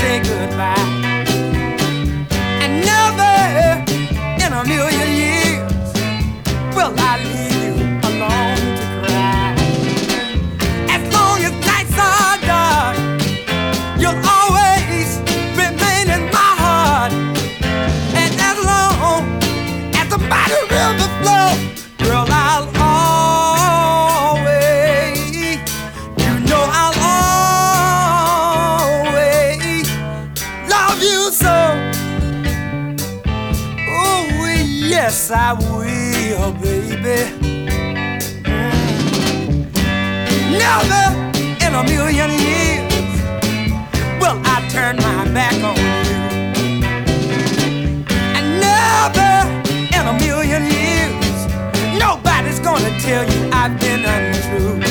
say goodbye. And never in a million years will I leave you alone to cry. As long as nights are dark, you'll always remain in my heart. And as long as the mighty river flows, girl, I'll always, you know I'll always love you so. Oh, yes, I will, baby. Never in a million years will I turn my back on you. And never in a million years nobody's gonna tell you I've been untrue.